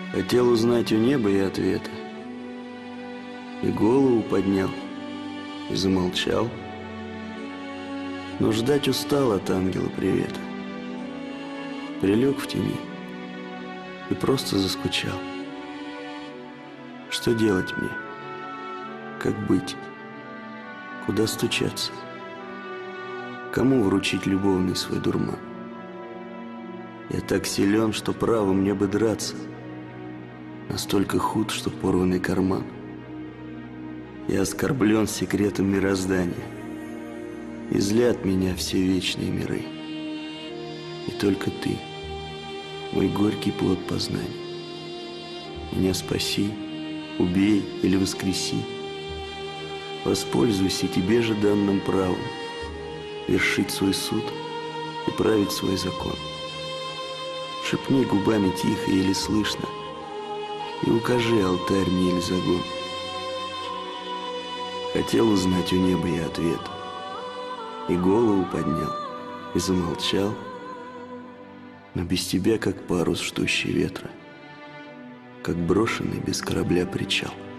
Хотел узнать у неба и ответа, и голову поднял, и замолчал, но ждать устал от ангела привета. Прилег в тени и просто заскучал. Что делать мне? Как быть? Куда стучаться? Кому вручить любовный свой дурман? Я так силен, что право мне бы драться, настолько худ, что порванный карман. Я оскорблен секретом мироздания, и злят меня все вечные миры. И только ты, мой горький плод познания. Меня спаси, убей или воскреси. Воспользуйся тебе же данным правом вершить свой суд и править свой закон. Шепни губами тихо или слышно, и укажи алтарь мне или загон. Хотел узнать у неба я ответ, и голову поднял, и замолчал, но без тебя, как парус, ждущий ветра, как брошенный без корабля причал.